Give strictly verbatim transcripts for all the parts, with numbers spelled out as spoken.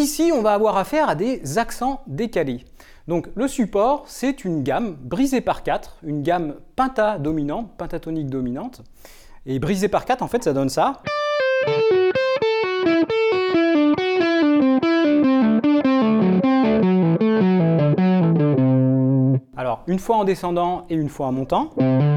ici, on va avoir affaire à des accents décalés. Donc le support, c'est une gamme brisée par quatre, une gamme pentadominante, pentatonique dominante. Et brisée par quatre, en fait, ça donne ça. Alors, une fois en descendant et une fois en montant.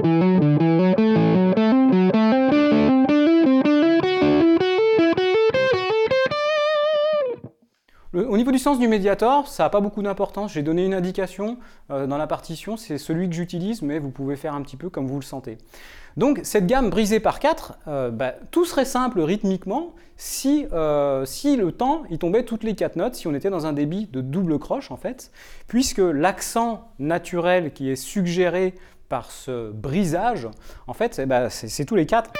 Au niveau du sens du médiator, ça n'a pas beaucoup d'importance. J'ai donné une indication euh, dans la partition, c'est celui que j'utilise, mais vous pouvez faire un petit peu comme vous le sentez. Donc cette gamme brisée par quatre, euh, bah, tout serait simple rythmiquement si, euh, si le temps il tombait toutes les quatre notes, si on était dans un débit de double croche en fait, puisque l'accent naturel qui est suggéré par ce brisage, en fait, c'est bah, tous les quatre.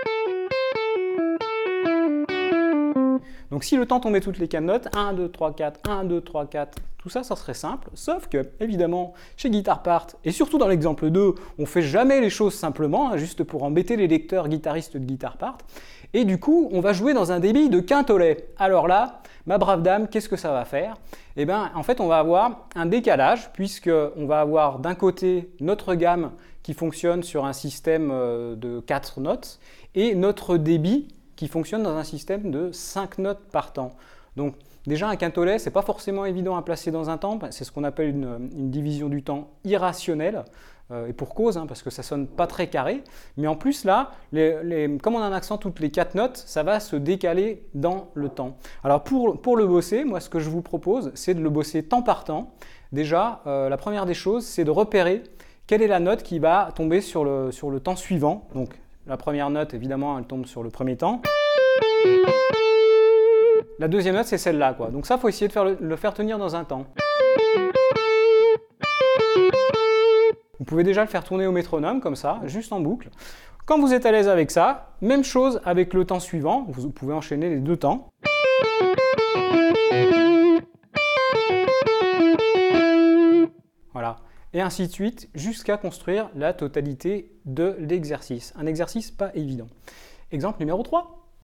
Donc si le temps tombait toutes les quatre notes, un, deux, trois, quatre, un, deux, trois, quatre, tout ça, ça serait simple, sauf que, évidemment, chez Guitar Part, et surtout dans l'exemple deux, on ne fait jamais les choses simplement, hein, juste pour embêter les lecteurs guitaristes de Guitar Part, et du coup, on va jouer dans un débit de quintolet. Alors là, ma brave dame, qu'est-ce que ça va faire? Eh bien, en fait, on va avoir un décalage, puisqu'on va avoir d'un côté notre gamme qui fonctionne sur un système de quatre notes, et notre débit qui fonctionne dans un système de cinq notes par temps. Donc déjà un quintolet, c'est pas forcément évident à placer dans un temps, c'est ce qu'on appelle une, une division du temps irrationnelle, euh, et pour cause, hein, parce que ça sonne pas très carré, mais en plus là, les, les, comme on a un accent toutes les quatre notes, ça va se décaler dans le temps. Alors pour, pour le bosser, moi ce que je vous propose, c'est de le bosser temps par temps. Déjà, euh, la première des choses, c'est de repérer quelle est la note qui va tomber sur le, sur le temps suivant. Donc, la première note, évidemment, elle tombe sur le premier temps. La deuxième note, c'est celle-là, quoi. Donc ça, il faut essayer de faire le, le faire tenir dans un temps. Vous pouvez déjà le faire tourner au métronome, comme ça, juste en boucle. Quand vous êtes à l'aise avec ça, même chose avec le temps suivant. Vous pouvez enchaîner les deux temps. Voilà. Et ainsi de suite, jusqu'à construire la totalité de l'exercice. Un exercice pas évident. Exemple numéro trois.